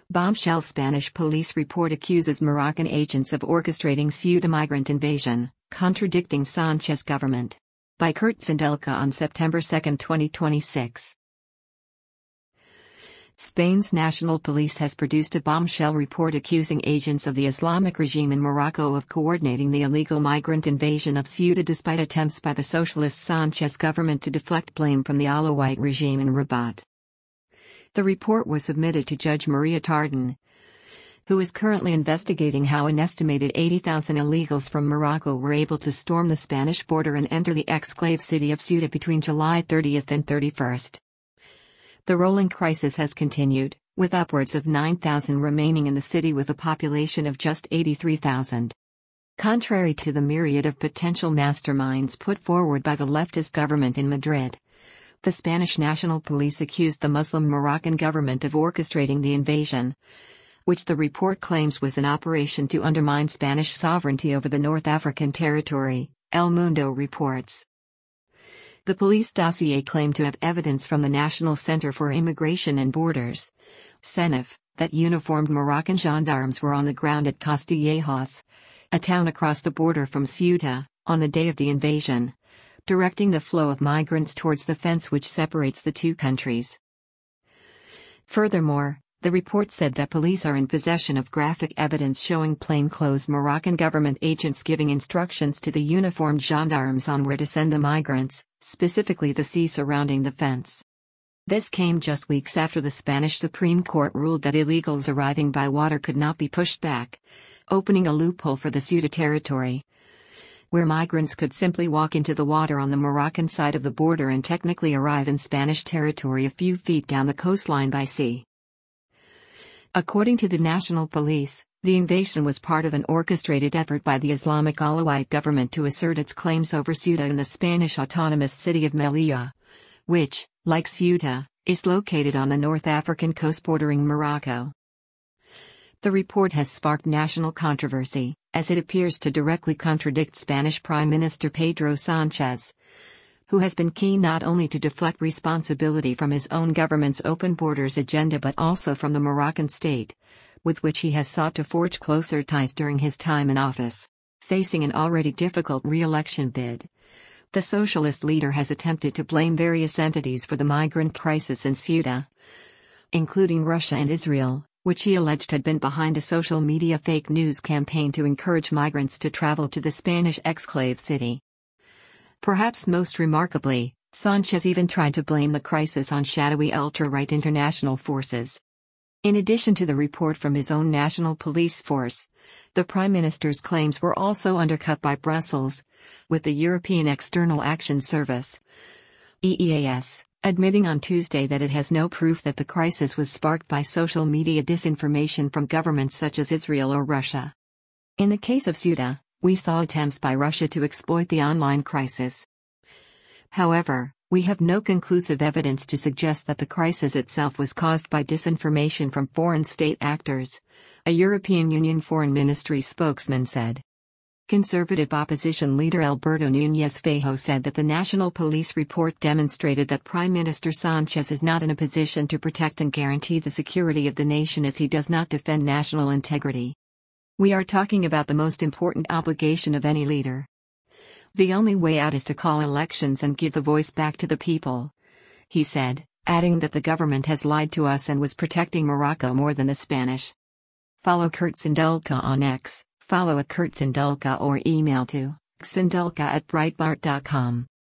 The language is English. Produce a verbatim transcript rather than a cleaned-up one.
Bombshell Spanish police report accuses Moroccan agents of orchestrating Ceuta migrant invasion, contradicting Sanchez government. By Kurt Sindelka on September second, twenty twenty-six. Spain's national police has produced a bombshell report accusing agents of the Islamic regime in Morocco of coordinating the illegal migrant invasion of Ceuta despite attempts by the socialist Sanchez government to deflect blame from the Alawite regime in Rabat. The report was submitted to Judge Maria Tardon, who is currently investigating how an estimated eighty thousand illegals from Morocco were able to storm the Spanish border and enter the exclave city of Ceuta between July thirtieth and thirty-first. The rolling crisis has continued, with upwards of nine thousand remaining in the city with a population of just eighty-three thousand. Contrary to the myriad of potential masterminds put forward by the leftist government in Madrid, the Spanish National Police accused the Muslim Moroccan government of orchestrating the invasion, which the report claims was an operation to undermine Spanish sovereignty over the North African territory, El Mundo reports. The police dossier claimed to have evidence from the National Center for Immigration and Borders, CENIF, that uniformed Moroccan gendarmes were on the ground at Castillejos, a town across the border from Ceuta, on the day of the invasion, directing the flow of migrants towards the fence which separates the two countries. Furthermore, the report said that police are in possession of graphic evidence showing plainclothes Moroccan government agents giving instructions to the uniformed gendarmes on where to send the migrants, specifically the sea surrounding the fence. This came just weeks after the Spanish Supreme Court ruled that illegals arriving by water could not be pushed back, opening a loophole for the Ceuta territory, where migrants could simply walk into the water on the Moroccan side of the border and technically arrive in Spanish territory a few feet down the coastline by sea. According to the National Police, the invasion was part of an orchestrated effort by the Islamic Alawite government to assert its claims over Ceuta in the Spanish autonomous city of Melilla, which, like Ceuta, is located on the North African coast bordering Morocco. The report has sparked national controversy, as it appears to directly contradict Spanish Prime Minister Pedro Sanchez, who has been keen not only to deflect responsibility from his own government's open borders agenda but also from the Moroccan state, with which he has sought to forge closer ties during his time in office. Facing an already difficult re-election bid, the socialist leader has attempted to blame various entities for the migrant crisis in Ceuta, including Russia and Israel, which he alleged had been behind a social media fake news campaign to encourage migrants to travel to the Spanish exclave city. Perhaps most remarkably, Sanchez even tried to blame the crisis on shadowy ultra-right international forces. In addition to the report from his own national police force, the Prime Minister's claims were also undercut by Brussels, with the European External Action Service, E E A S, admitting on Tuesday that it has no proof that the crisis was sparked by social media disinformation from governments such as Israel or Russia. In the case of Ceuta, we saw attempts by Russia to exploit the online crisis. However, we have no conclusive evidence to suggest that the crisis itself was caused by disinformation from foreign state actors, a European Union Foreign Ministry spokesman said. Conservative opposition leader Alberto Núñez Feijóo said that the National Police report demonstrated that Prime Minister Sanchez is not in a position to protect and guarantee the security of the nation as he does not defend national integrity. We are talking about the most important obligation of any leader. The only way out is to call elections and give the voice back to the people, he said, adding that the government has lied to us and was protecting Morocco more than the Spanish. Follow Kurt Sindelka on X. Follow at Kurt Sindelka or email to sindelka at breitbart dot com.